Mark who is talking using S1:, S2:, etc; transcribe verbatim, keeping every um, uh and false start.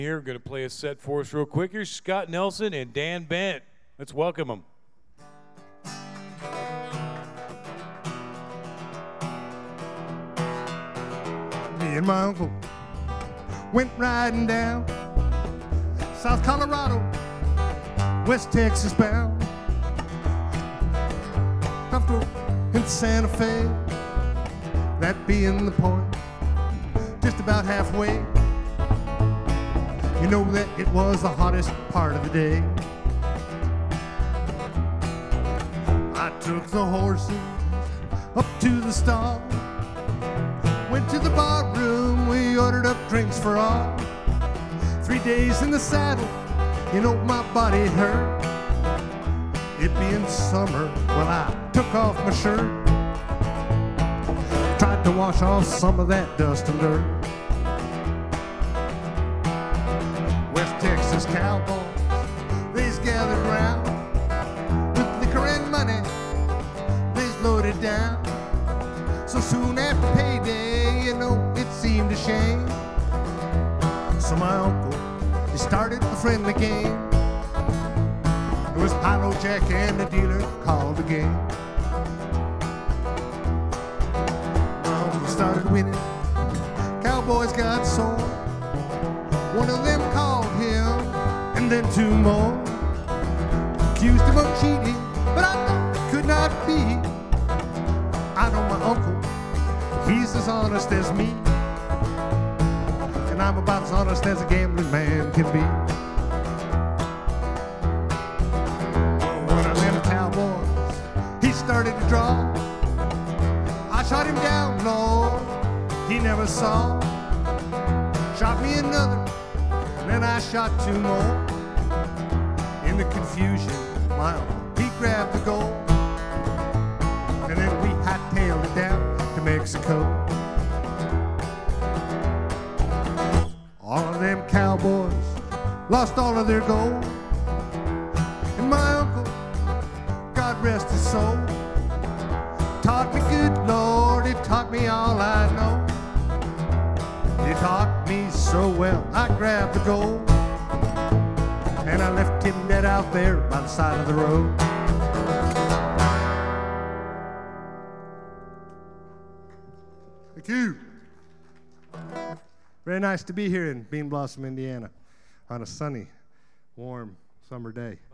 S1: Here, I'm going to play a set for us real quick. Here's Scott Nelson and Dan Bent. Let's welcome them.
S2: Me and my uncle went riding down South Colorado, West Texas bound. Comfortable in Santa Fe, that being the point, just about halfway. You know that it was the hottest part of the day. I took the horses up to the stall, went to the bar room, we ordered up drinks for all. Three days in the saddle, you know my body hurt. It being summer, well I took off my shirt, tried to wash off some of that dust and dirt. West Texas cowboys, they's gathered round with liquor and money, they's loaded down. So soon after payday, you know, it seemed a shame. So my uncle, he started a friendly game. It was Pilo Jack and the dealer called the game. My uncle started winning, cowboys got sore. One of them called him, and then two more. Accused him of cheating, but I know it could not be. I know my uncle, he's as honest as me, and I'm about as honest as a gambling man can be. One of them cowboys, he started to draw. I shot him down, Lord, he never saw. Shot me another, and then I shot two more. In the confusion, my uncle, he grabbed the gold, and then we hightailed it down to Mexico. All of them cowboys lost all of their gold, and my uncle, God rest his soul, taught me good, Lord, he taught me all I know. He taught me so well, I grabbed the gold, and I left him dead out there by the side of the road. Thank you. Very nice to be here in Bean Blossom, Indiana on a sunny, warm summer day.